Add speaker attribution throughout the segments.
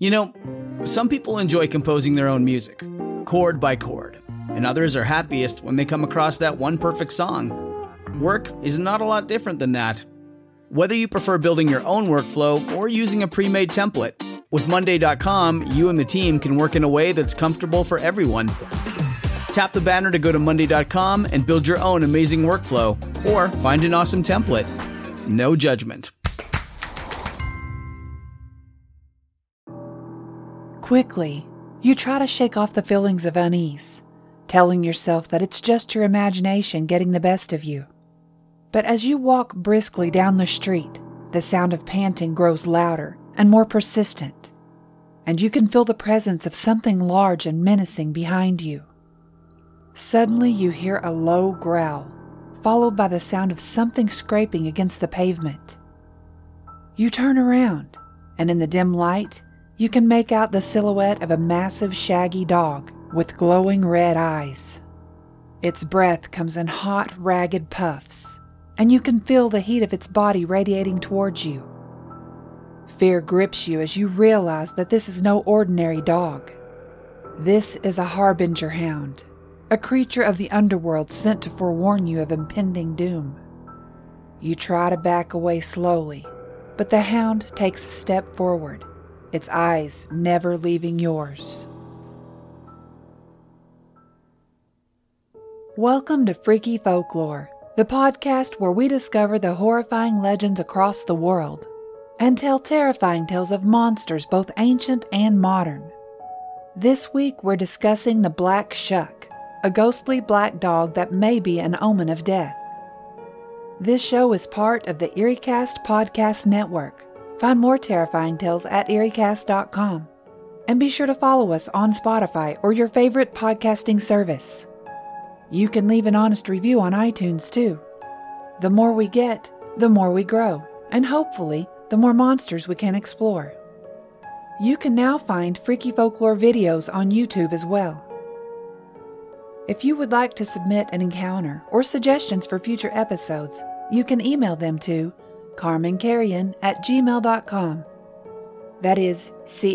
Speaker 1: You know, some people enjoy composing their own music, chord by chord, and others are happiest when they come across that one perfect song. Work is not a lot different than that. Whether you prefer building your own workflow or using a pre-made template, with Monday.com, you and the team can work in a way that's comfortable for everyone. Tap the banner to go to Monday.com and build your own amazing workflow, or find an awesome template. No judgment.
Speaker 2: Quickly, you try to shake off the feelings of unease, telling yourself that it's just your imagination getting the best of you. But as you walk briskly down the street, the sound of panting grows louder and more persistent, and you can feel the presence of something large and menacing behind you. Suddenly you hear a low growl, followed by the sound of something scraping against the pavement. You turn around, and in the dim light, you can make out the silhouette of a massive, shaggy dog with glowing red eyes. Its breath comes in hot, ragged puffs, and you can feel the heat of its body radiating towards you. Fear grips you as you realize that this is no ordinary dog. This is a harbinger hound, a creature of the underworld sent to forewarn you of impending doom. You try to back away slowly, but the hound takes a step forward, its eyes never leaving yours. Welcome to Freaky Folklore, the podcast where we discover the horrifying legends across the world and tell terrifying tales of monsters both ancient and modern. This week we're discussing the Black Shuck, a ghostly black dog that may be an omen of death. This show is part of the EerieCast podcast network. Find more terrifying tales at EerieCast.com. And be sure to follow us on Spotify or your favorite podcasting service. You can leave an honest review on iTunes too. The more we get, the more we grow, and hopefully, the more monsters we can explore. You can now find Freaky Folklore videos on YouTube as well. If you would like to submit an encounter or suggestions for future episodes, you can email them to carmancarrion@gmail.com. That is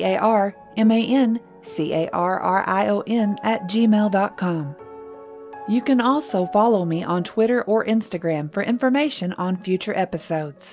Speaker 2: carmancarrion@gmail.com. You can also follow me on Twitter or Instagram for information on future episodes.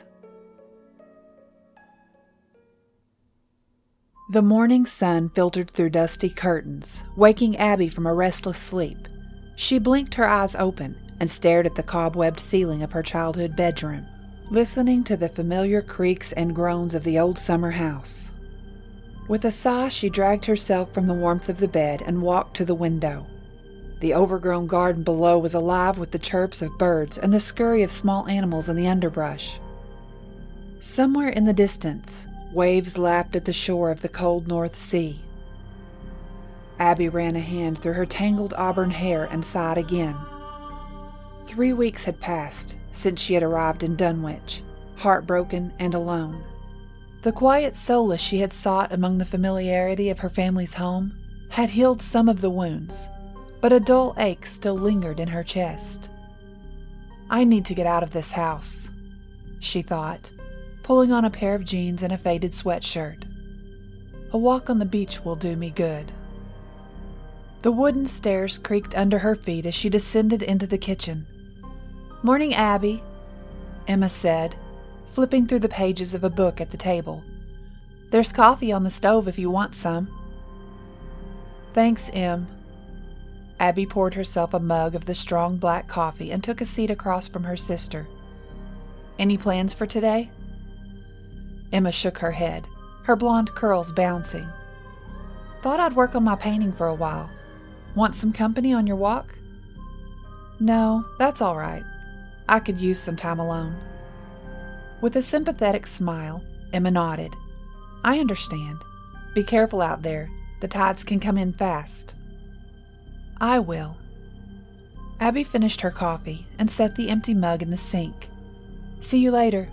Speaker 2: The morning sun filtered through dusty curtains, waking Abby from a restless sleep. She blinked her eyes open and stared at the cobwebbed ceiling of her childhood bedroom, listening to the familiar creaks and groans of the old summer house. With a sigh, she dragged herself from the warmth of the bed and walked to the window. The overgrown garden below was alive with the chirps of birds and the scurry of small animals in the underbrush. Somewhere in the distance, waves lapped at the shore of the cold North Sea. Abby ran a hand through her tangled auburn hair and sighed again. 3 weeks had passed since she had arrived in Dunwich, heartbroken and alone. The quiet solace she had sought among the familiarity of her family's home had healed some of the wounds, but a dull ache still lingered in her chest. "I need to get out of this house," she thought, pulling on a pair of jeans and a faded sweatshirt. "A walk on the beach will do me good." The wooden stairs creaked under her feet as she descended into the kitchen. "Morning, Abby," Emma said, flipping through the pages of a book at the table. "There's coffee on the stove if you want some." "Thanks, Em." Abby poured herself a mug of the strong black coffee and took a seat across from her sister. "Any plans for today?" Emma shook her head, her blonde curls bouncing. "Thought I'd work on my painting for a while. Want some company on your walk?" "No, that's all right. I could use some time alone." With a sympathetic smile, Emma nodded. "I understand. Be careful out there. The tides can come in fast." "I will." Abby finished her coffee and set the empty mug in the sink. "See you later."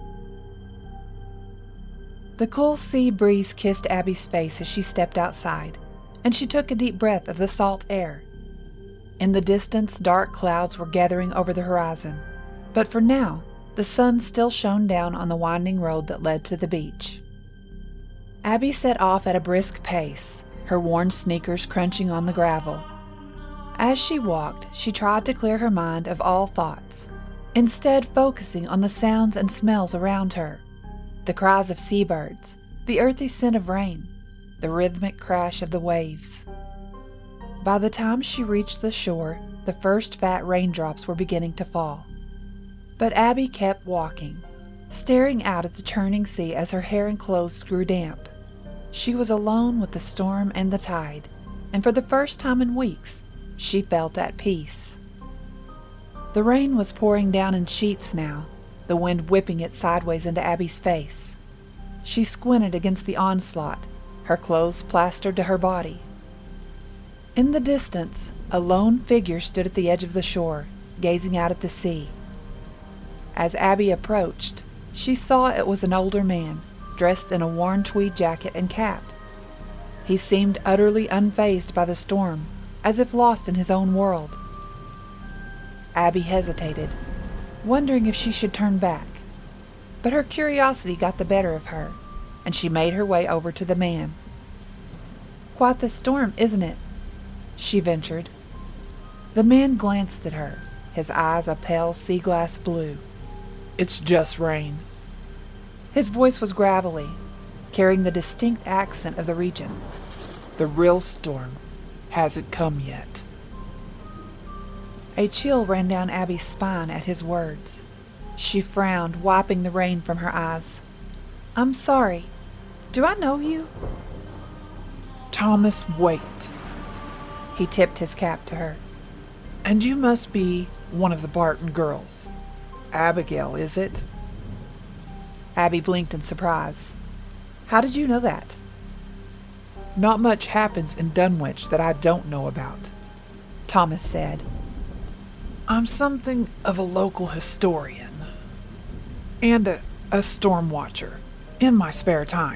Speaker 2: The cool sea breeze kissed Abby's face as she stepped outside, and she took a deep breath of the salt air. In the distance, dark clouds were gathering over the horizon, but for now, the sun still shone down on the winding road that led to the beach. Abby set off at a brisk pace, her worn sneakers crunching on the gravel. As she walked, she tried to clear her mind of all thoughts, instead focusing on the sounds and smells around her. The cries of seabirds, the earthy scent of rain, the rhythmic crash of the waves. By the time she reached the shore, the first fat raindrops were beginning to fall. But Abby kept walking, staring out at the churning sea as her hair and clothes grew damp. She was alone with the storm and the tide, and for the first time in weeks, she felt at peace. The rain was pouring down in sheets now, the wind whipping it sideways into Abby's face. She squinted against the onslaught, her clothes plastered to her body. In the distance, a lone figure stood at the edge of the shore, gazing out at the sea. As Abby approached, she saw it was an older man, dressed in a worn tweed jacket and cap. He seemed utterly unfazed by the storm, as if lost in his own world. Abby hesitated, wondering if she should turn back. But her curiosity got the better of her, and she made her way over to the man. "Quite the storm, isn't it?" she ventured. The man glanced at her, his eyes a pale sea glass blue.
Speaker 3: "It's just rain."
Speaker 2: His voice was gravelly, carrying the distinct accent of the region.
Speaker 3: "The real storm hasn't come yet."
Speaker 2: A chill ran down Abby's spine at his words. She frowned, wiping the rain from her eyes. "I'm sorry. Do I know you?"
Speaker 3: "Thomas Waite."
Speaker 2: He tipped his cap to her.
Speaker 3: "And you must be one of the Barton girls. Abigail, is it?"
Speaker 2: Abby blinked in surprise. "How did you know that?"
Speaker 3: "Not much happens in Dunwich that I don't know about,"
Speaker 2: Thomas said.
Speaker 3: "I'm something of a local historian and a storm watcher in my spare time."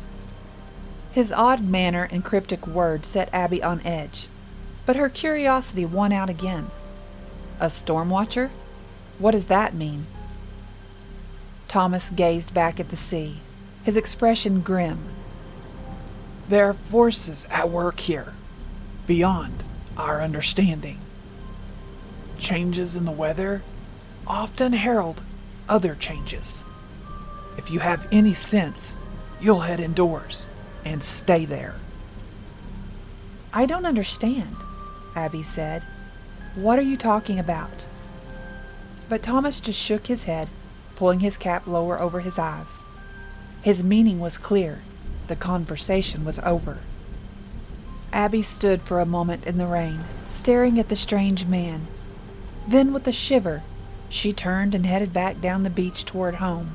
Speaker 2: His odd manner and cryptic words set Abby on edge, but her curiosity won out again. A storm watcher? What does that mean? Thomas gazed back at the sea, his expression grim.
Speaker 3: "There are forces at work here, beyond our understanding. Changes in the weather often herald other changes. If you have any sense, you'll head indoors and stay there."
Speaker 2: "I don't understand," Abby said. "What are you talking about?" But Thomas just shook his head, pulling his cap lower over his eyes. His meaning was clear. The conversation was over. Abby stood for a moment in the rain, staring at the strange man. Then, with a shiver, she turned and headed back down the beach toward home.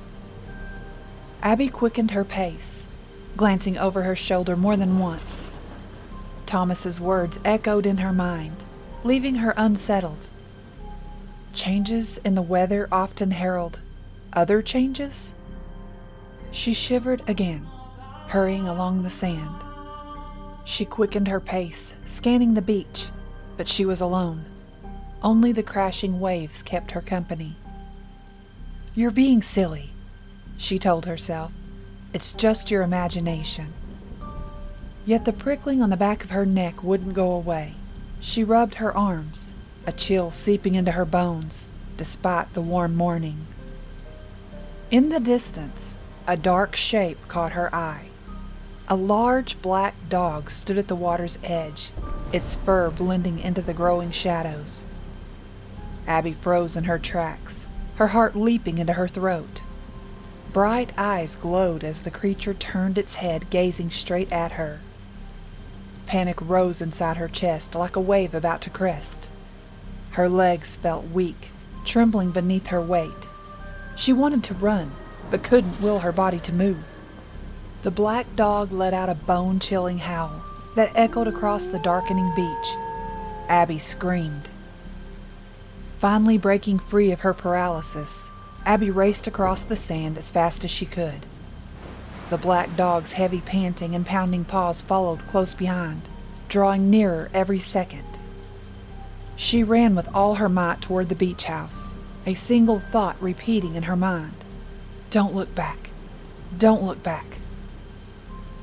Speaker 2: Abby quickened her pace, glancing over her shoulder more than once. Thomas's words echoed in her mind, leaving her unsettled. Changes in the weather often herald other changes? She shivered again, hurrying along the sand. She quickened her pace, scanning the beach, but she was alone. Only the crashing waves kept her company. "You're being silly," she told herself. "It's just your imagination." Yet the prickling on the back of her neck wouldn't go away. She rubbed her arms, a chill seeping into her bones, despite the warm morning. In the distance, a dark shape caught her eye. A large black dog stood at the water's edge, its fur blending into the growing shadows. Abby froze in her tracks, her heart leaping into her throat. Bright eyes glowed as the creature turned its head, gazing straight at her. Panic rose inside her chest like a wave about to crest. Her legs felt weak, trembling beneath her weight. She wanted to run, but couldn't will her body to move. The black dog let out a bone-chilling howl that echoed across the darkening beach. Abby screamed. Finally breaking free of her paralysis, Abby raced across the sand as fast as she could. The black dog's heavy panting and pounding paws followed close behind, drawing nearer every second. She ran with all her might toward the beach house, a single thought repeating in her mind. "Don't look back. Don't look back."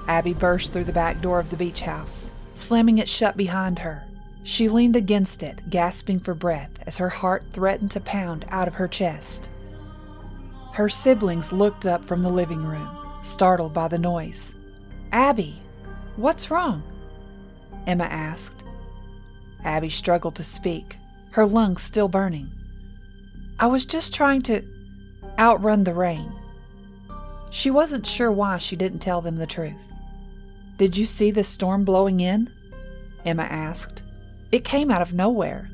Speaker 2: Abby burst through the back door of the beach house, slamming it shut behind her. She leaned against it, gasping for breath as her heart threatened to pound out of her chest. Her siblings looked up from the living room, startled by the noise. "Abby, what's wrong?" Emma asked. Abby struggled to speak, her lungs still burning. "I was just trying to outrun the rain." She wasn't sure why she didn't tell them the truth. "Did you see the storm blowing in?" Emma asked. "It came out of nowhere."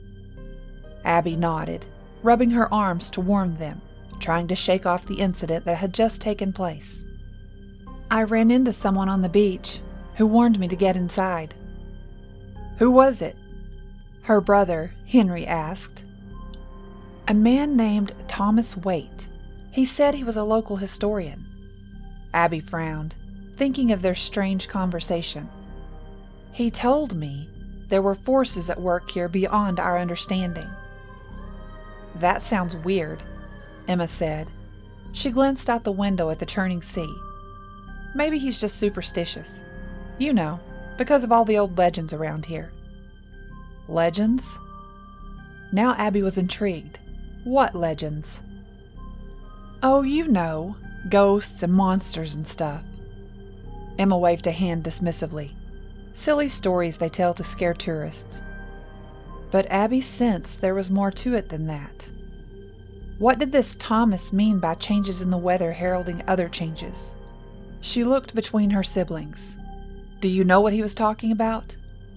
Speaker 2: Abby nodded, rubbing her arms to warm them, trying to shake off the incident that had just taken place. "I ran into someone on the beach who warned me to get inside." "Who was it?" her brother, Henry, asked. "A man named Thomas Waite. He said he was a local historian." Abby frowned, thinking of their strange conversation. "He told me there were forces at work here beyond our understanding." "That sounds weird," Emma said. She glanced out the window at the churning sea. "Maybe he's just superstitious. You know, because of all the old legends around here." "Legends?" Now Abby was intrigued. "What legends?" "Oh, you know, ghosts and monsters and stuff." Emma waved a hand dismissively. "Silly stories they tell to scare tourists." But Abby sensed there was more to it than that. What did this Thomas mean by changes in the weather heralding other changes? She looked between her siblings. "Do you know what he was talking about?"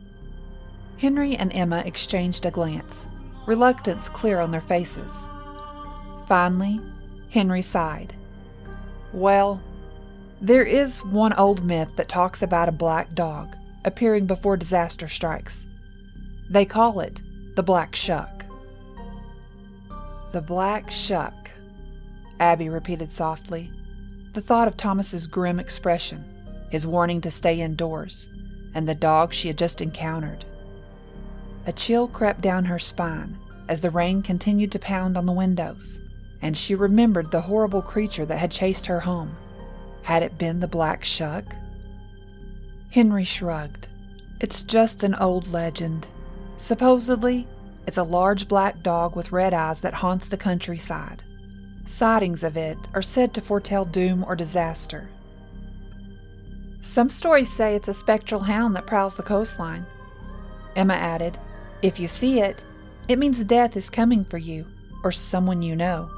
Speaker 2: Henry and Emma exchanged a glance, reluctance clear on their faces. Finally, Henry sighed. "Well, there is one old myth that talks about a black dog appearing before disaster strikes. They call it the Black Shuck." "The Black Shuck," Abby repeated softly. The thought of Thomas's grim expression, his warning to stay indoors, and the dog she had just encountered. A chill crept down her spine as the rain continued to pound on the windows, and she remembered the horrible creature that had chased her home. Had it been the Black Shuck? Henry shrugged. "It's just an old legend. Supposedly, it's a large black dog with red eyes that haunts the countryside. Sightings of it are said to foretell doom or disaster. Some stories say it's a spectral hound that prowls the coastline." Emma added, "If you see it, it means death is coming for you or someone you know."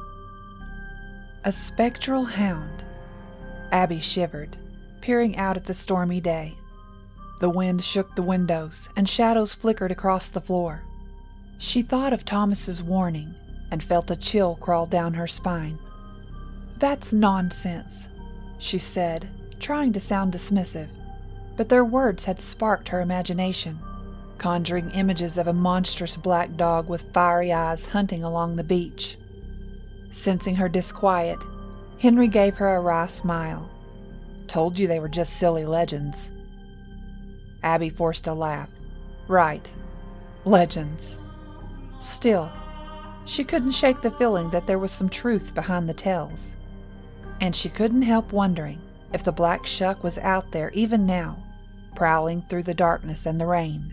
Speaker 2: A spectral hound. Abby shivered, peering out at the stormy day. The wind shook the windows and shadows flickered across the floor. She thought of Thomas's warning and felt a chill crawl down her spine. "That's nonsense," she said, trying to sound dismissive, but their words had sparked her imagination, conjuring images of a monstrous black dog with fiery eyes hunting along the beach. Sensing her disquiet, Henry gave her a wry smile. "Told you they were just silly legends." Abby forced a laugh. "Right. Legends." Still, she couldn't shake the feeling that there was some truth behind the tales. And she couldn't help wondering if the Black Shuck was out there even now, prowling through the darkness and the rain.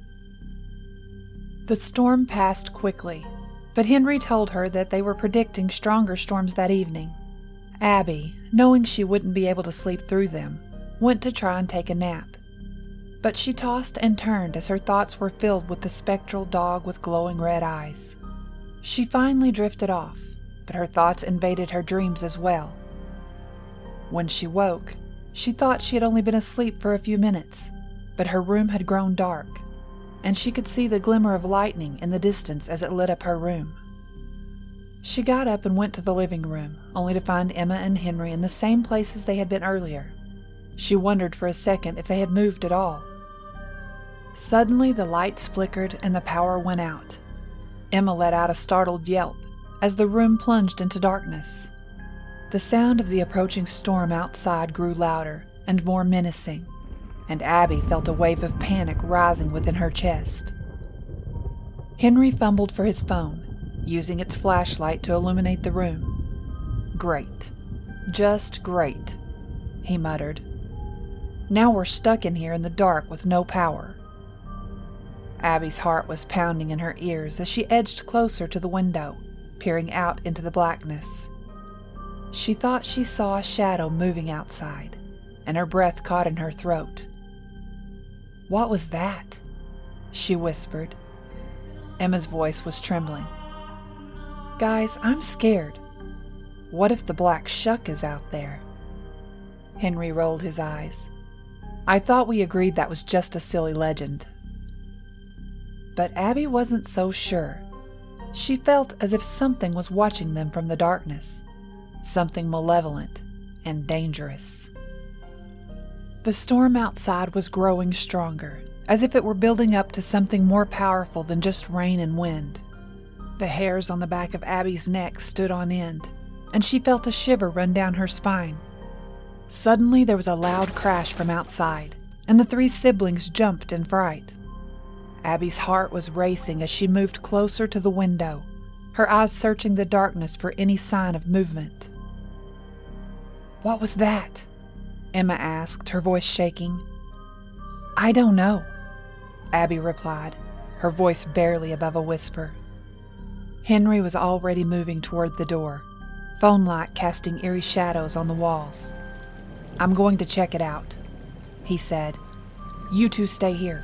Speaker 2: The storm passed quickly, but Henry told her that they were predicting stronger storms that evening. Abby, knowing she wouldn't be able to sleep through them, went to try and take a nap. But she tossed and turned as her thoughts were filled with the spectral dog with glowing red eyes. She finally drifted off, but her thoughts invaded her dreams as well. When she woke, she thought she had only been asleep for a few minutes, but her room had grown dark, and she could see the glimmer of lightning in the distance as it lit up her room. She got up and went to the living room, only to find Emma and Henry in the same place as they had been earlier. She wondered for a second if they had moved at all. Suddenly the lights flickered and the power went out. Emma let out a startled yelp as the room plunged into darkness. The sound of the approaching storm outside grew louder and more menacing, and Abby felt a wave of panic rising within her chest. Henry fumbled for his phone, using its flashlight to illuminate the room. "Great. Just great," he muttered. Now we're stuck in here in the dark with no power." Abby's heart was pounding in her ears as she edged closer to the window, peering out into the blackness. She thought she saw a shadow moving outside, and her breath caught in her throat. "What was that?" she whispered. Emma's voice was trembling. "Guys, I'm scared. What if the Black Shuck is out there?" Henry rolled his eyes. "I thought we agreed that was just a silly legend." But Abby wasn't so sure. She felt as if something was watching them from the darkness, something malevolent and dangerous. The storm outside was growing stronger, as if it were building up to something more powerful than just rain and wind. The hairs on the back of Abby's neck stood on end, and she felt a shiver run down her spine. Suddenly there was a loud crash from outside, and the three siblings jumped in fright. Abby's heart was racing as she moved closer to the window, her eyes searching the darkness for any sign of movement. "What was that?" Emma asked, her voice shaking. "I don't know," Abby replied, her voice barely above a whisper. Henry was already moving toward the door, phone light casting eerie shadows on the walls. "I'm going to check it out," he said. "You two stay here."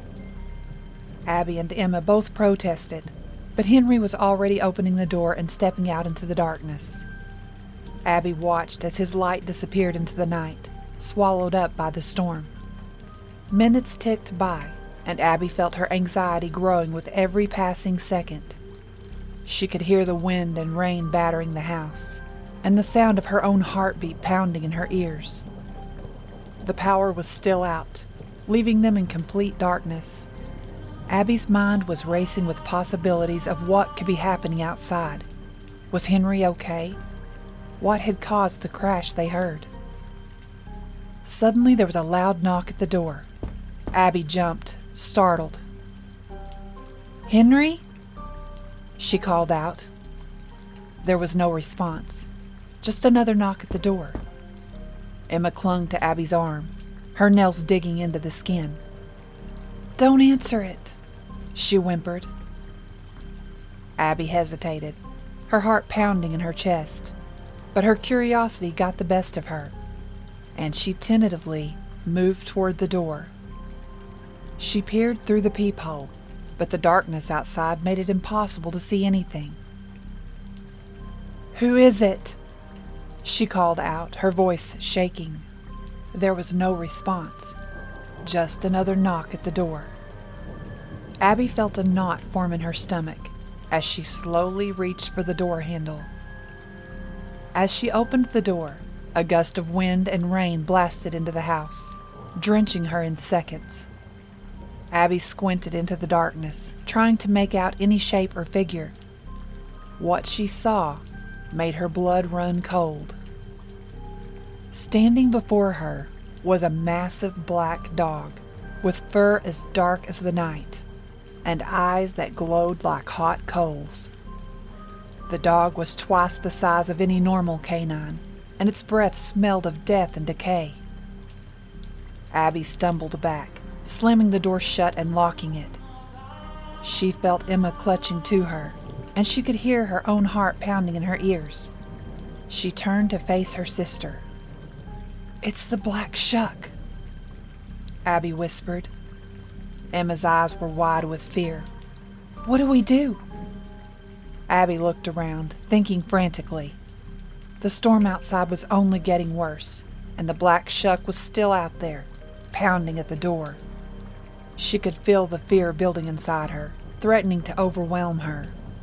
Speaker 2: Abby and Emma both protested, but Henry was already opening the door and stepping out into the darkness. Abby watched as his light disappeared into the night, swallowed up by the storm. Minutes ticked by, and Abby felt her anxiety growing with every passing second. She could hear the wind and rain battering the house, and the sound of her own heartbeat pounding in her ears. The power was still out, leaving them in complete darkness. Abby's mind was racing with possibilities of what could be happening outside. Was Henry okay? What had caused the crash they heard? Suddenly there was a loud knock at the door. Abby jumped, startled. "Henry?" she called out. There was no response, just another knock at the door. Emma clung to Abby's arm, her nails digging into the skin. "Don't answer it," she whimpered. Abby hesitated, her heart pounding in her chest, but her curiosity got the best of her, and she tentatively moved toward the door. She peered through the peephole, but the darkness outside made it impossible to see anything. "Who is it?" she called out, her voice shaking. There was no response, just another knock at the door. Abby felt a knot form in her stomach as she slowly reached for the door handle. As she opened the door, a gust of wind and rain blasted into the house, drenching her in seconds. Abby squinted into the darkness, trying to make out any shape or figure. What she saw made her blood run cold. Standing before her was a massive black dog with fur as dark as the night and eyes that glowed like hot coals. The dog was twice the size of any normal canine, and its breath smelled of death and decay. Abby stumbled back, slamming the door shut and locking it. She felt Emma clutching to her, and she could hear her own heart pounding in her ears. She turned to face her sister. "It's the Black Shuck," Abby whispered. Emma's eyes were wide with fear. "What do we do?" Abby looked around, thinking frantically. The storm outside was only getting worse, and the Black Shuck was still out there, pounding at the door. She could feel the fear building inside her, threatening to overwhelm her.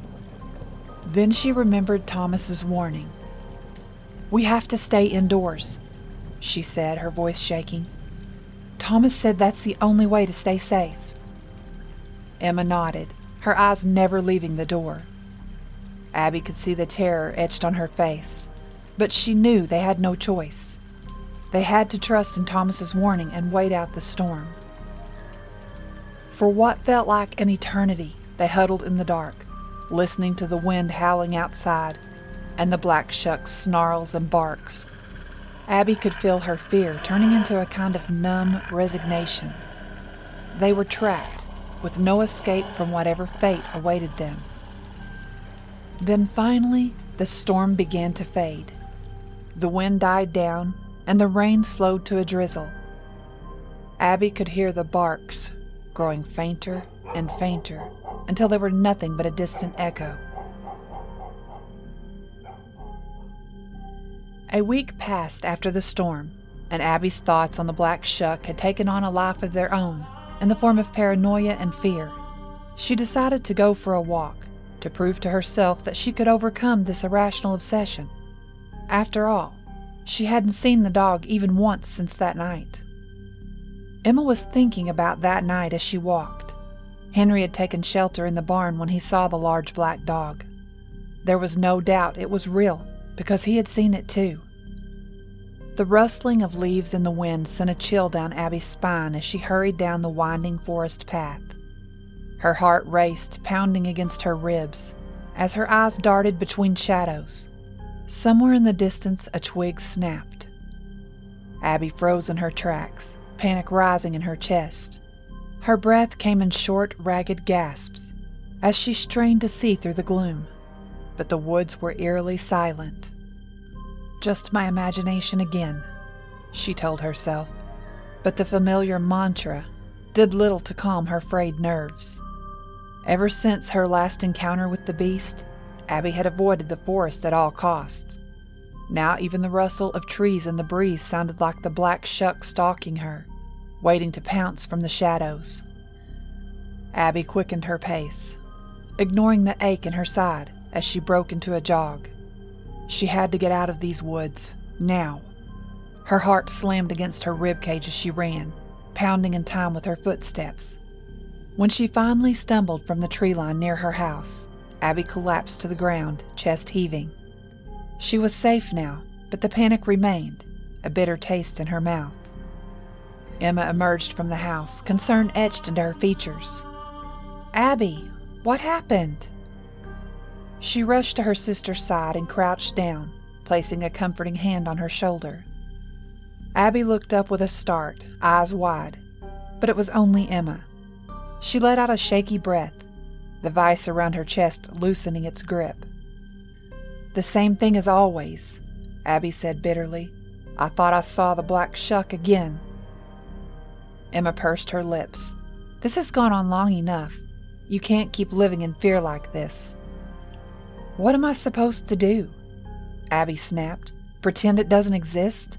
Speaker 2: Then she remembered Thomas's warning. "We have to stay indoors," she said, her voice shaking. "Thomas said that's the only way to stay safe." Emma nodded, her eyes never leaving the door. Abby could see the terror etched on her face, but she knew they had no choice. They had to trust in Thomas's warning and wait out the storm. For what felt like an eternity, they huddled in the dark, listening to the wind howling outside and the Black Shuck's snarls and barks. Abby could feel her fear turning into a kind of numb resignation. They were trapped, with no escape from whatever fate awaited them. Then finally, the storm began to fade. The wind died down, and the rain slowed to a drizzle. Abby could hear the barks growing fainter and fainter until they were nothing but a distant echo. A week passed after the storm, and Abby's thoughts on the black shuck had taken on a life of their own in the form of paranoia and fear. She decided to go for a walk, to prove to herself that she could overcome this irrational obsession. After all, she hadn't seen the dog even once since that night. Emma was thinking about that night as she walked. Henry had taken shelter in the barn when he saw the large black dog. There was no doubt it was real, because he had seen it too. The rustling of leaves in the wind sent a chill down Abby's spine as she hurried down the winding forest path. Her heart raced, pounding against her ribs, as her eyes darted between shadows. Somewhere in the distance, a twig snapped. Abby froze in her tracks, panic rising in her chest. Her breath came in short, ragged gasps as she strained to see through the gloom, but the woods were eerily silent. Just my imagination again, she told herself, but the familiar mantra did little to calm her frayed nerves. Ever since her last encounter with the beast, Abby had avoided the forest at all costs. Now even the rustle of trees in the breeze sounded like the black shuck stalking her, waiting to pounce from the shadows. Abby quickened her pace, ignoring the ache in her side as she broke into a jog. She had to get out of these woods, now. Her heart slammed against her ribcage as she ran, pounding in time with her footsteps. When she finally stumbled from the tree line near her house, Abby collapsed to the ground, chest heaving. She was safe now, but the panic remained, a bitter taste in her mouth. Emma emerged from the house, concern etched into her features. "Abby, what happened?" She rushed to her sister's side and crouched down, placing a comforting hand on her shoulder. Abby looked up with a start, eyes wide, but it was only Emma. She let out a shaky breath, the vice around her chest loosening its grip. "The same thing as always," Abby said bitterly. "I thought I saw the black shuck again." Emma pursed her lips. "This has gone on long enough. You can't keep living in fear like this." "What am I supposed to do?" Abby snapped. "Pretend it doesn't exist?"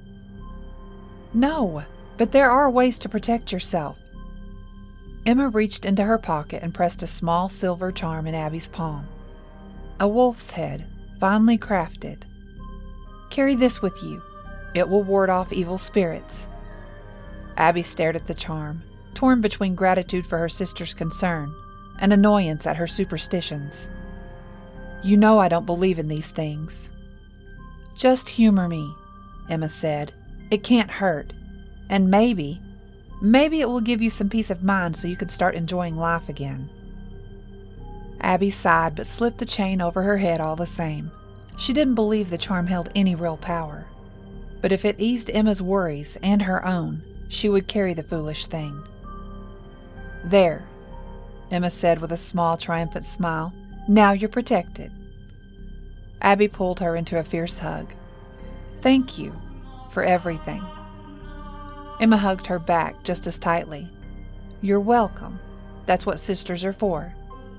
Speaker 2: "No, but there are ways to protect yourself." Emma reached into her pocket and pressed a small silver charm in Abby's palm. A wolf's head, finely crafted. "Carry this with you. It will ward off evil spirits." Abby stared at the charm, torn between gratitude for her sister's concern and annoyance at her superstitions. "You know I don't believe in these things." "Just humor me," Emma said. "It can't hurt. And maybe it will give you some peace of mind so you can start enjoying life again." Abby sighed but slipped the chain over her head all the same. She didn't believe the charm held any real power. But if it eased Emma's worries and her own, she would carry the foolish thing. "There," Emma said with a small, triumphant smile. "Now you're protected." Abby pulled her into a fierce hug. "Thank you for everything." Emma hugged her back just as tightly. "You're welcome. That's what sisters are for."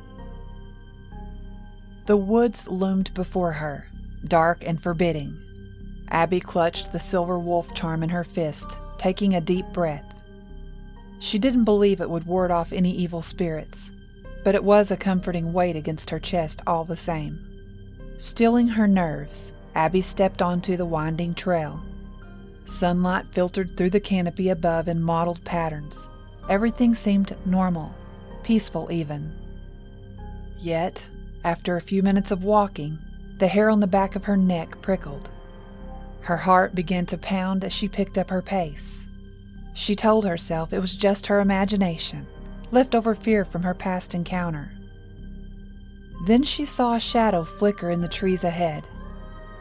Speaker 2: The woods loomed before her, dark and forbidding. Abby clutched the silver wolf charm in her fist, taking a deep breath. She didn't believe it would ward off any evil spirits, but it was a comforting weight against her chest all the same. Stilling her nerves, Abby stepped onto the winding trail. Sunlight filtered through the canopy above in mottled patterns. Everything seemed normal, peaceful even. Yet, after a few minutes of walking, the hair on the back of her neck prickled. Her heart began to pound as she picked up her pace. She told herself it was just her imagination, leftover fear from her past encounter. Then she saw a shadow flicker in the trees ahead.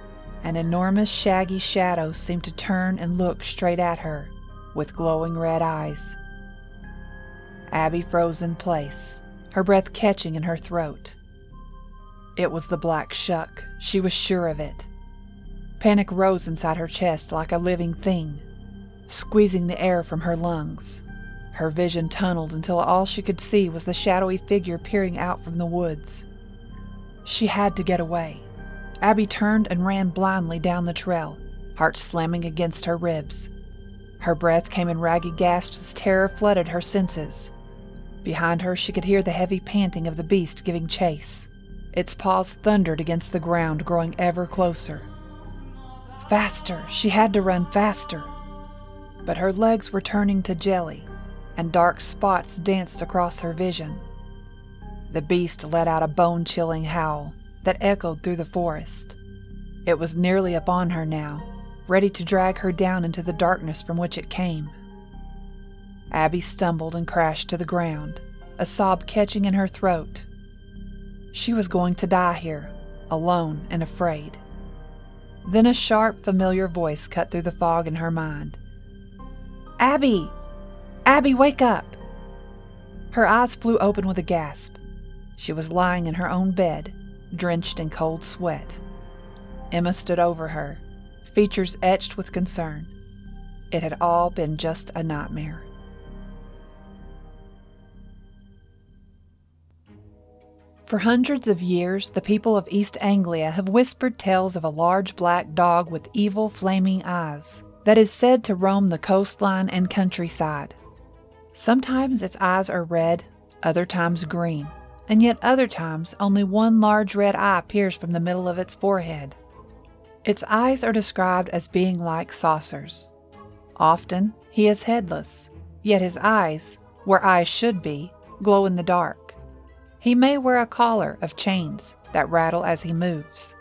Speaker 2: An enormous shaggy shadow seemed to turn and look straight at her, with glowing red eyes. Abby froze in place, her breath catching in her throat. It was the Black Shuck, she was sure of it. Panic rose inside her chest like a living thing, squeezing the air from her lungs. Her vision tunneled until all she could see was the shadowy figure peering out from the woods. She had to get away. Abby turned and ran blindly down the trail, heart slamming against her ribs. Her breath came in ragged gasps as terror flooded her senses. Behind her, she could hear the heavy panting of the beast giving chase. Its paws thundered against the ground, growing ever closer. Faster! She had to run faster. But her legs were turning to jelly, and dark spots danced across her vision. The beast let out a bone-chilling howl that echoed through the forest. It was nearly upon her now, ready to drag her down into the darkness from which it came. Abby stumbled and crashed to the ground, a sob catching in her throat. She was going to die here, alone and afraid. Then a sharp, familiar voice cut through the fog in her mind. "Abby! Abby, wake up!" Her eyes flew open with a gasp. She was lying in her own bed, drenched in cold sweat. Emma stood over her, features etched with concern. It had all been just a nightmare. For hundreds of years, the people of East Anglia have whispered tales of a large black dog with evil, flaming eyes that is said to roam the coastline and countryside. Sometimes its eyes are red, other times green, and yet other times only one large red eye peers from the middle of its forehead. Its eyes are described as being like saucers. Often, he is headless, yet his eyes, where eyes should be, glow in the dark. He may wear a collar of chains that rattle as he moves.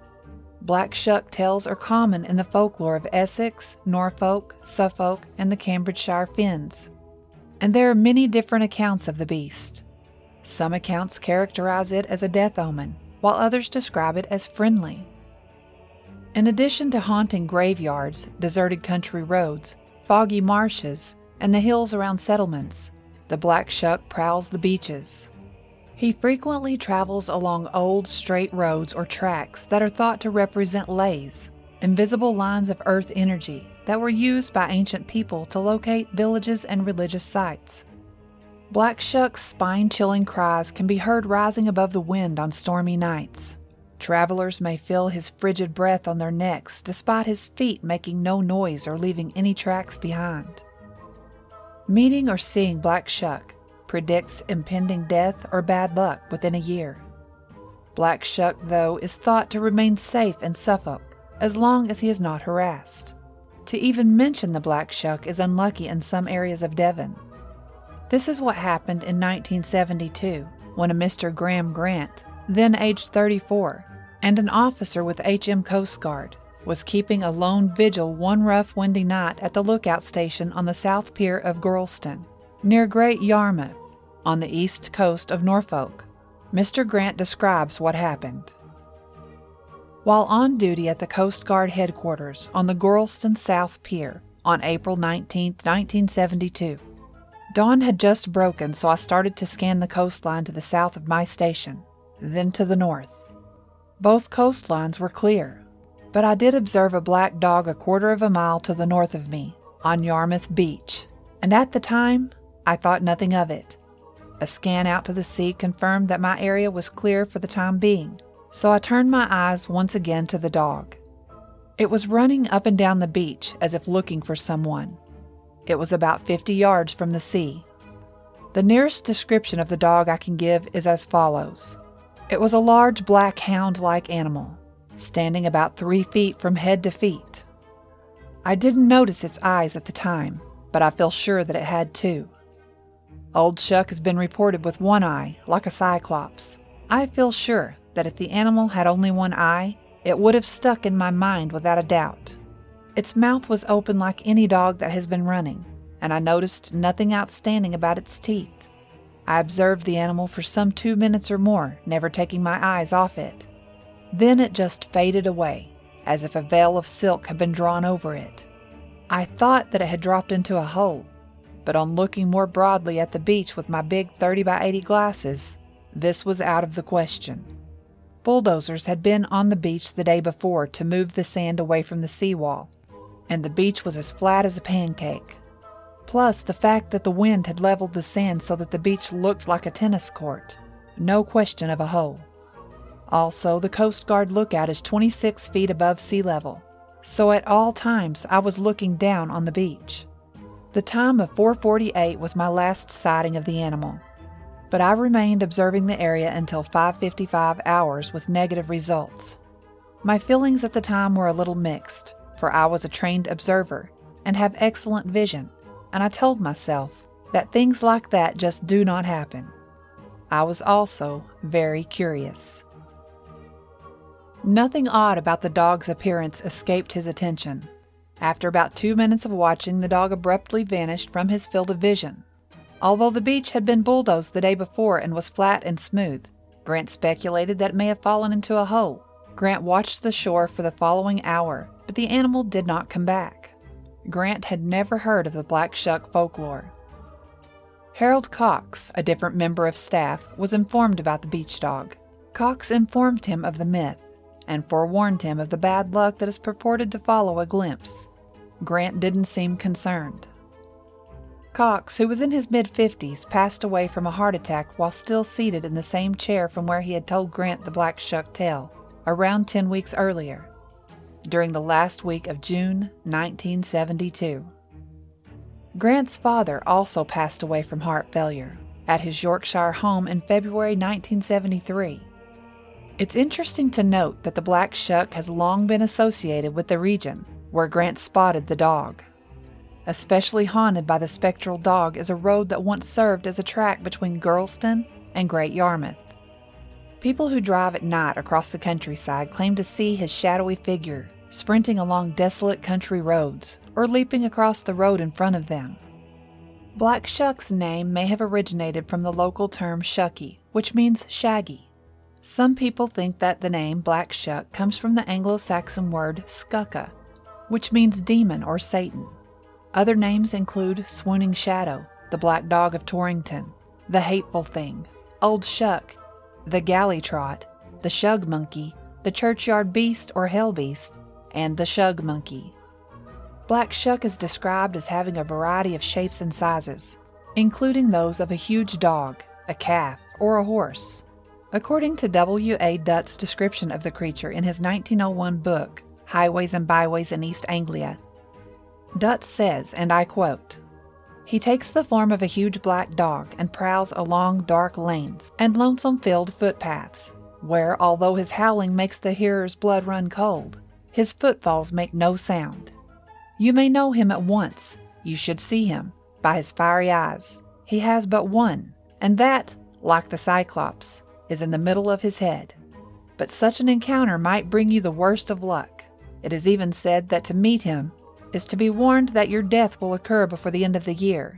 Speaker 2: Black Shuck tales are common in the folklore of Essex, Norfolk, Suffolk, and the Cambridgeshire Fens. And there are many different accounts of the beast. Some accounts characterize it as a death omen, while others describe it as friendly. In addition to haunting graveyards, deserted country roads, foggy marshes, and the hills around settlements, the Black Shuck prowls the beaches. He frequently travels along old, straight roads or tracks that are thought to represent lays, invisible lines of earth energy that were used by ancient people to locate villages and religious sites. Black Shuck's spine-chilling cries can be heard rising above the wind on stormy nights. Travelers may feel his frigid breath on their necks despite his feet making no noise or leaving any tracks behind. Meeting or seeing Black Shuck predicts impending death or bad luck within a year. Black Shuck, though, is thought to remain safe in Suffolk as long as he is not harassed. To even mention the Black Shuck is unlucky in some areas of Devon. This is what happened in 1972 when a Mr. Graham Grant, then aged 34, and an officer with HM Coast Guard, was keeping a lone vigil one rough windy night at the lookout station on the south pier of Gorleston, near Great Yarmouth, on the east coast of Norfolk. Mr. Grant describes what happened. While on duty at the Coast Guard headquarters on the Gorleston South Pier on April 19, 1972, dawn had just broken, so I started to scan the coastline to the south of my station, then to the north. Both coastlines were clear, but I did observe a black dog a quarter of a mile to the north of me, on Yarmouth Beach, and at the time, I thought nothing of it. A scan out to the sea confirmed that my area was clear for the time being, so I turned my eyes once again to the dog. It was running up and down the beach as if looking for someone. It was about 50 yards from the sea. The nearest description of the dog I can give is as follows. It was a large black hound-like animal, standing about 3 feet from head to feet. I didn't notice its eyes at the time, but I feel sure that it had two. Old Shuck has been reported with one eye, like a cyclops. I feel sure that if the animal had only one eye, it would have stuck in my mind without a doubt. Its mouth was open like any dog that has been running, and I noticed nothing outstanding about its teeth. I observed the animal for some 2 minutes or more, never taking my eyes off it. Then it just faded away, as if a veil of silk had been drawn over it. I thought that it had dropped into a hole, but on looking more broadly at the beach with my big 30 by 80 glasses, this was out of the question. Bulldozers had been on the beach the day before to move the sand away from the seawall, and the beach was as flat as a pancake. Plus the fact that the wind had leveled the sand so that the beach looked like a tennis court. No question of a hole. Also, the Coast Guard lookout is 26 feet above sea level, so at all times I was looking down on the beach. The time of 4:48 was my last sighting of the animal, but I remained observing the area until 5:55 hours with negative results. My feelings at the time were a little mixed, for I was a trained observer and have excellent vision, and I told myself that things like that just do not happen. I was also very curious. Nothing odd about the dog's appearance escaped his attention. After about 2 minutes of watching, the dog abruptly vanished from his field of vision. Although the beach had been bulldozed the day before and was flat and smooth, Grant speculated that it may have fallen into a hole. Grant watched the shore for the following hour, but the animal did not come back. Grant had never heard of the Black Shuck folklore. Harold Cox, a different member of staff, was informed about the beach dog. Cox informed him of the myth and forewarned him of the bad luck that is purported to follow a glimpse. Grant didn't seem concerned. Cox, who was in his mid-50s, passed away from a heart attack while still seated in the same chair from where he had told Grant the Black Shuck tale, around 10 weeks earlier, during the last week of June 1972. Grant's father also passed away from heart failure at his Yorkshire home in February 1973. It's interesting to note that the Black Shuck has long been associated with the region where Grant spotted the dog. Especially haunted by the spectral dog is a road that once served as a track between Girlston and Great Yarmouth. People who drive at night across the countryside claim to see his shadowy figure sprinting along desolate country roads or leaping across the road in front of them. Black Shuck's name may have originated from the local term shucky, which means shaggy. Some people think that the name Black Shuck comes from the Anglo-Saxon word skucka, which means demon or Satan. Other names include Swooning Shadow, the Black Dog of Torrington, the Hateful Thing, Old Shuck, the Galley Trot, the Shug Monkey, the Churchyard Beast or Hell Beast, and the Shug Monkey. Black Shuck is described as having a variety of shapes and sizes, including those of a huge dog, a calf, or a horse. According to W.A. Dutt's description of the creature in his 1901 book, Highways and Byways in East Anglia, Dutt says, and I quote, "He takes the form of a huge black dog and prowls along dark lanes and lonesome-filled footpaths, where, although his howling makes the hearer's blood run cold, his footfalls make no sound. You may know him at once, you should see him, by his fiery eyes. He has but one, and that, like the Cyclops, is in the middle of his head. But such an encounter might bring you the worst of luck. It is even said that to meet him is to be warned that your death will occur before the end of the year.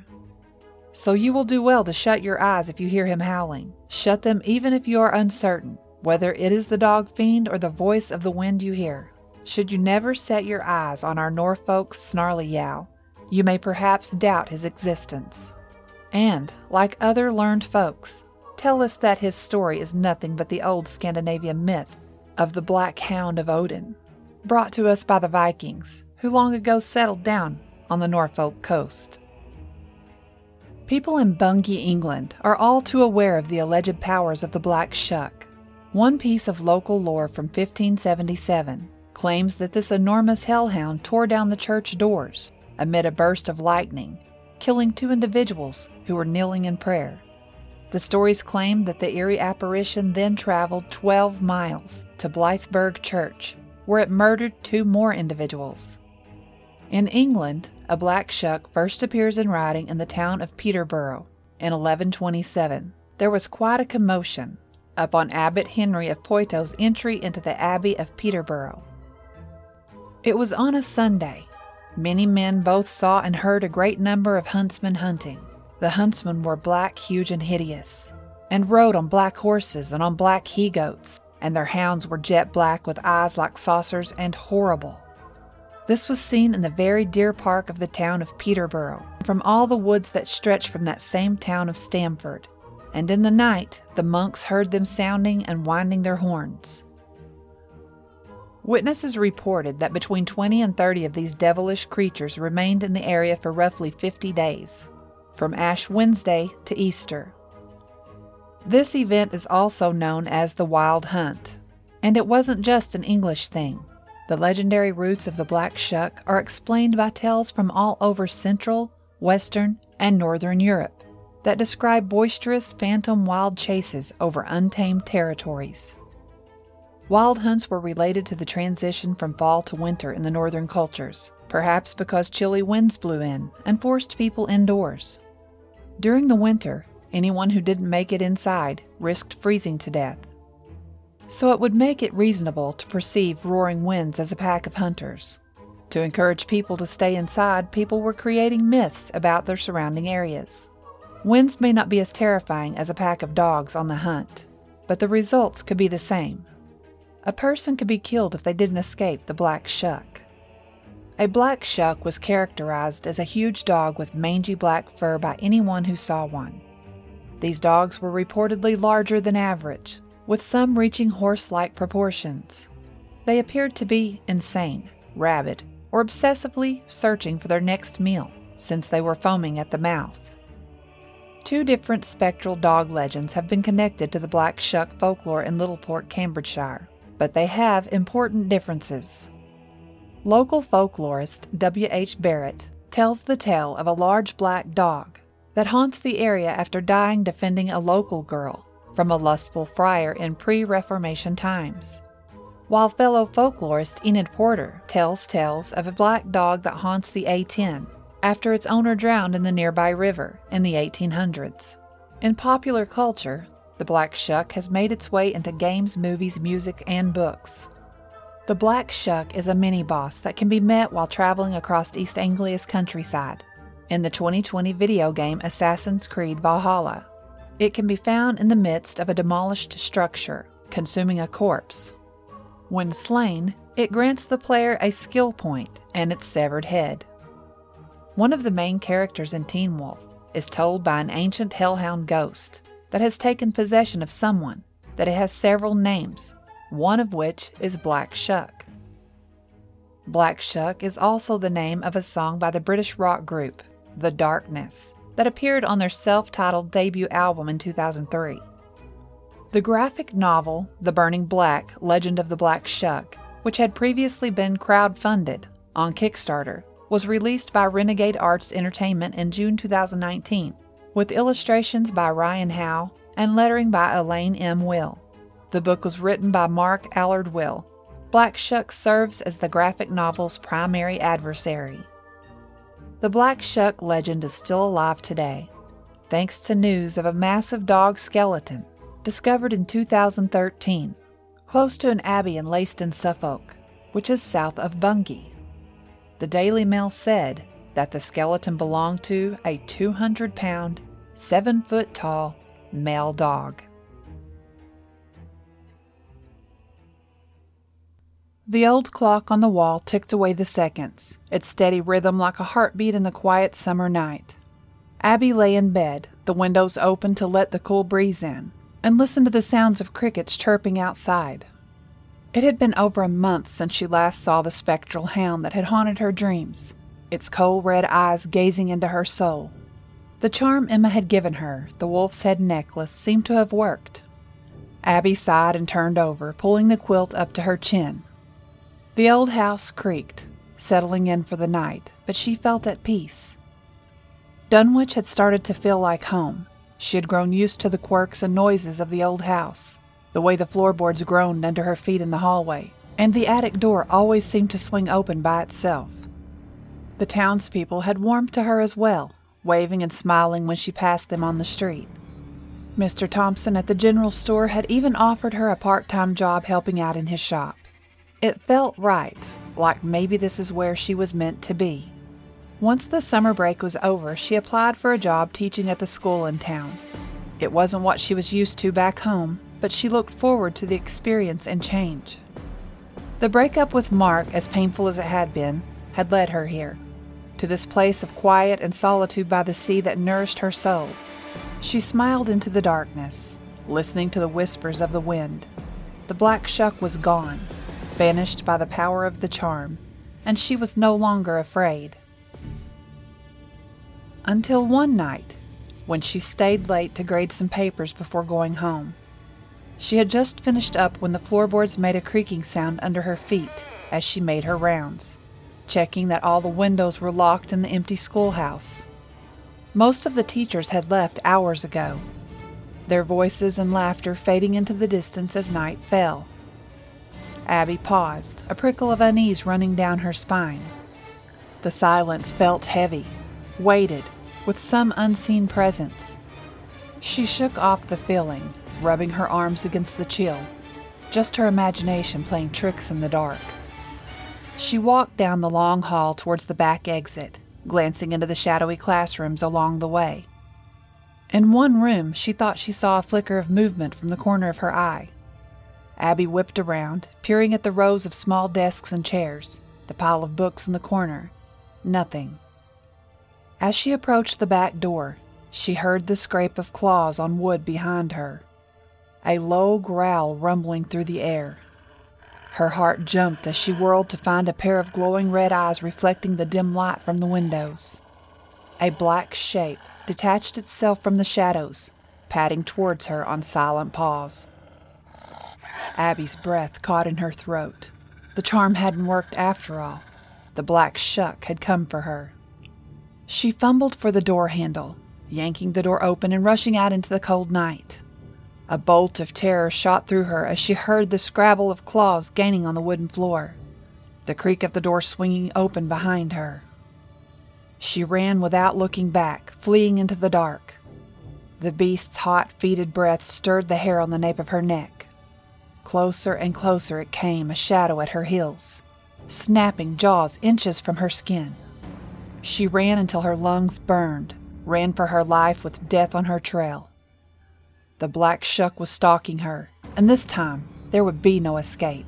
Speaker 2: So you will do well to shut your eyes if you hear him howling. Shut them even if you are uncertain whether it is the dog fiend or the voice of the wind you hear. Should you never set your eyes on our Norfolk's Snarleyyow, you may perhaps doubt his existence. And, like other learned folks, tell us that his story is nothing but the old Scandinavian myth of the Black Hound of Odin, brought to us by the Vikings, who long ago settled down on the Norfolk coast." People in Bungay, England, are all too aware of the alleged powers of the Black Shuck. One piece of local lore from 1577 claims that this enormous hellhound tore down the church doors amid a burst of lightning, killing 2 individuals who were kneeling in prayer. The stories claim that the eerie apparition then traveled 12 miles to Blytheburgh Church, where it murdered 2 more individuals. In England, a Black Shuck first appears in writing in the town of Peterborough in 1127. There was quite a commotion upon Abbot Henry of Poitou entry into the Abbey of Peterborough. It was on a Sunday. Many men both saw and heard a great number of huntsmen hunting. The huntsmen were black, huge, and hideous, and rode on black horses and on black he-goats, and their hounds were jet black with eyes like saucers and horrible. This was seen in the very deer park of the town of Peterborough, from all the woods that stretch from that same town of Stamford, and in the night the monks heard them sounding and winding their horns. Witnesses reported that between 20 and 30 of these devilish creatures remained in the area for roughly 50 days, from Ash Wednesday to Easter. This event is also known as the Wild Hunt, and it wasn't just an English thing. The legendary roots of the Black Shuck are explained by tales from all over Central, Western, and Northern Europe that describe boisterous phantom wild chases over untamed territories. Wild hunts were related to the transition from fall to winter in the northern cultures, perhaps because chilly winds blew in and forced people indoors. During the winter, anyone who didn't make it inside risked freezing to death. So it would make it reasonable to perceive roaring winds as a pack of hunters. To encourage people to stay inside, people were creating myths about their surrounding areas. Winds may not be as terrifying as a pack of dogs on the hunt, but the results could be the same. A person could be killed if they didn't escape the Black Shuck. A Black Shuck was characterized as a huge dog with mangy black fur by anyone who saw one. These dogs were reportedly larger than average, with some reaching horse-like proportions. They appeared to be insane, rabid, or obsessively searching for their next meal, since they were foaming at the mouth. 2 different spectral dog legends have been connected to the Black Shuck folklore in Littleport, Cambridgeshire, but they have important differences. Local folklorist W.H. Barrett tells the tale of a large black dog that haunts the area after dying defending a local girl from a lustful friar in pre-Reformation times, while fellow folklorist Enid Porter tells tales of a black dog that haunts the A10 after its owner drowned in the nearby river in the 1800s. In popular culture, the Black Shuck has made its way into games, movies, music, and books. The Black Shuck is a mini-boss that can be met while traveling across East Anglia's countryside in the 2020 video game Assassin's Creed Valhalla. It can be found in the midst of a demolished structure, consuming a corpse. When slain, it grants the player a skill point and its severed head. One of the main characters in Teen Wolf is told by an ancient hellhound ghost that has taken possession of someone that it has several names, one of which is Black Shuck. Black Shuck is also the name of a song by the British rock group The Darkness that appeared on their self-titled debut album in 2003. The graphic novel The Burning Black: Legend of the Black Shuck, which had previously been crowdfunded on Kickstarter, was released by Renegade Arts Entertainment in June 2019, with illustrations by Ryan Howe and lettering by Elaine M. Will. The book was written by Mark Allard Will. Black Shuck serves as the graphic novel's primary adversary. The Black Shuck legend is still alive today, thanks to news of a massive dog skeleton discovered in 2013, close to an abbey in Leiston, Suffolk, which is south of Bungay. The Daily Mail said that the skeleton belonged to a 200-pound, 7-foot-tall male dog. The old clock on the wall ticked away the seconds, its steady rhythm like a heartbeat in the quiet summer night. Abby lay in bed, the windows open to let the cool breeze in, and listened to the sounds of crickets chirping outside. It had been over a month since she last saw the spectral hound that had haunted her dreams, its coal red eyes gazing into her soul. The charm Emma had given her, the wolf's head necklace, seemed to have worked. Abby sighed and turned over, pulling the quilt up to her chin. The old house creaked, settling in for the night, but she felt at peace. Dunwich had started to feel like home. She had grown used to the quirks and noises of the old house, the way the floorboards groaned under her feet in the hallway, and the attic door always seemed to swing open by itself. The townspeople had warmed to her as well, waving and smiling when she passed them on the street. Mr. Thompson at the general store had even offered her a part-time job helping out in his shop. It felt right, like maybe this is where she was meant to be. Once the summer break was over, she applied for a job teaching at the school in town. It wasn't what she was used to back home, but she looked forward to the experience and change. The breakup with Mark, as painful as it had been, had led her here, to this place of quiet and solitude by the sea that nourished her soul. She smiled into the darkness, listening to the whispers of the wind. The black shuck was gone, banished by the power of the charm, and she was no longer afraid. Until one night, when she stayed late to grade some papers before going home. She had just finished up when the floorboards made a creaking sound under her feet as she made her rounds, checking that all the windows were locked in the empty schoolhouse. Most of the teachers had left hours ago, their voices and laughter fading into the distance as night fell. Abby paused, a prickle of unease running down her spine. The silence felt heavy, weighted, with some unseen presence. She shook off the feeling, rubbing her arms against the chill, just her imagination playing tricks in the dark. She walked down the long hall towards the back exit, glancing into the shadowy classrooms along the way. In one room, she thought she saw a flicker of movement from the corner of her eye. Abby whipped around, peering at the rows of small desks and chairs, the pile of books in the corner. Nothing. As she approached the back door, she heard the scrape of claws on wood behind her, a low growl rumbling through the air. Her heart jumped as she whirled to find a pair of glowing red eyes reflecting the dim light from the windows. A black shape detached itself from the shadows, padding towards her on silent paws. Abby's breath caught in her throat. The charm hadn't worked after all. The black shuck had come for her. She fumbled for the door handle, yanking the door open and rushing out into the cold night. A bolt of terror shot through her as she heard the scrabble of claws gaining on the wooden floor, the creak of the door swinging open behind her. She ran without looking back, fleeing into the dark. The beast's hot, fetid breath stirred the hair on the nape of her neck. Closer and closer it came, a shadow at her heels, snapping jaws inches from her skin. She ran until her lungs burned, ran for her life with death on her trail. The black shuck was stalking her, and this time there would be no escape.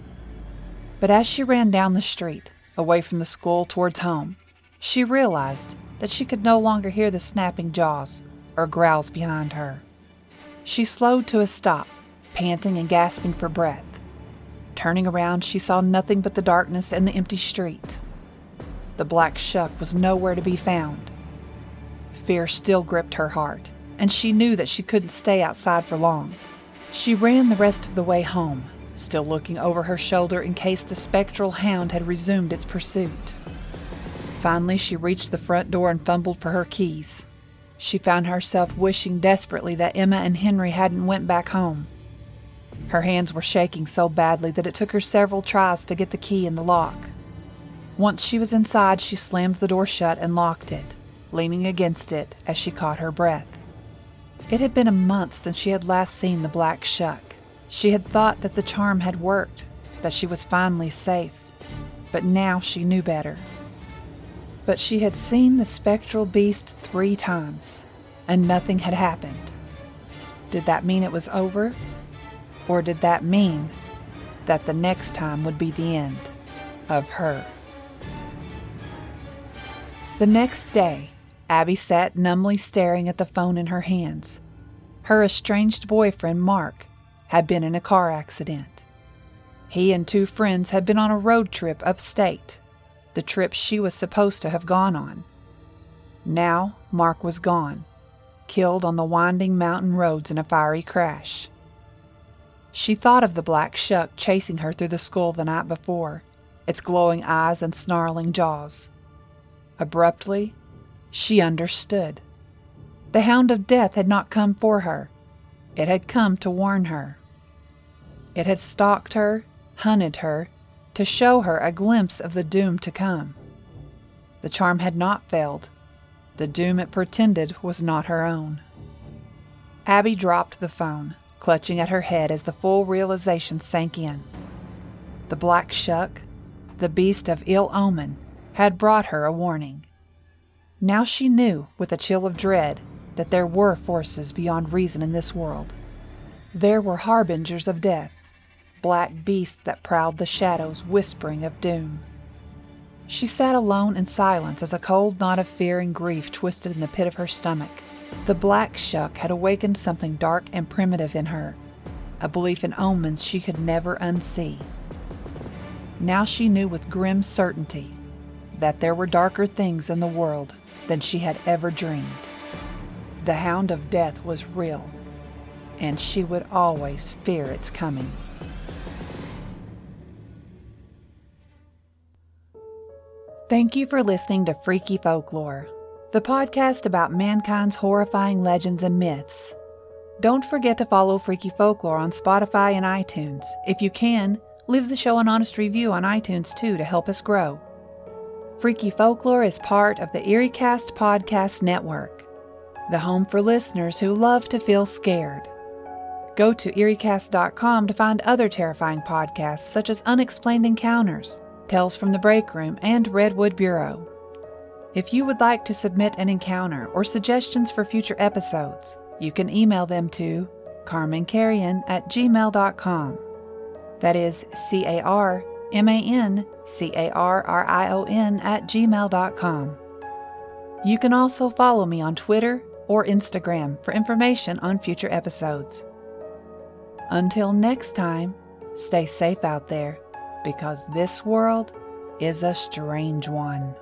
Speaker 2: But as she ran down the street, away from the school towards home, she realized that she could no longer hear the snapping jaws or growls behind her. She slowed to a stop, panting and gasping for breath. Turning around, she saw nothing but the darkness and the empty street. The black shuck was nowhere to be found. Fear still gripped her heart, and she knew that she couldn't stay outside for long. She ran the rest of the way home, still looking over her shoulder in case the spectral hound had resumed its pursuit. Finally, she reached the front door and fumbled for her keys. She found herself wishing desperately that Emma and Henry hadn't went back home. Her hands were shaking so badly that it took her several tries to get the key in the lock. Once she was inside, she slammed the door shut and locked it, leaning against it as she caught her breath. It had been a month since she had last seen the black shuck. She had thought that the charm had worked, that she was finally safe, but now she knew better. But she had seen the spectral beast 3 times, and nothing had happened. Did that mean it was over? Or did that mean that the next time would be the end of her? The next day, Abby sat numbly staring at the phone in her hands. Her estranged boyfriend, Mark, had been in a car accident. He and 2 friends had been on a road trip upstate, the trip she was supposed to have gone on. Now, Mark was gone, killed on the winding mountain roads in a fiery crash. She thought of the black shuck chasing her through the school the night before, its glowing eyes and snarling jaws. Abruptly, she understood. The hound of death had not come for her. It had come to warn her. It had stalked her, hunted her, to show her a glimpse of the doom to come. The charm had not failed. The doom it pretended was not her own. Abby dropped the phone, clutching at her head as the full realization sank in. The black shuck, the beast of ill omen, had brought her a warning. Now she knew, with a chill of dread, that there were forces beyond reason in this world. There were harbingers of death, black beasts that prowled the shadows whispering of doom. She sat alone in silence as a cold knot of fear and grief twisted in the pit of her stomach. The black shuck had awakened something dark and primitive in her, a belief in omens she could never unsee. Now she knew with grim certainty that there were darker things in the world than she had ever dreamed. The hound of death was real, and she would always fear its coming. Thank you for listening to Freaky Folklore, the podcast about mankind's horrifying legends and myths. Don't forget to follow Freaky Folklore on Spotify and iTunes. If you can, leave the show an honest review on iTunes too to help us grow. Freaky Folklore is part of the EerieCast Podcast Network, the home for listeners who love to feel scared. Go to EerieCast.com to find other terrifying podcasts such as Unexplained Encounters, Tales from the Break Room, and Redwood Bureau. If you would like to submit an encounter or suggestions for future episodes, you can email them to carmancarrion@gmail.com. That is carmancarrion@gmail.com. You can also follow me on Twitter or Instagram for information on future episodes. Until next time, stay safe out there, because this world is a strange one.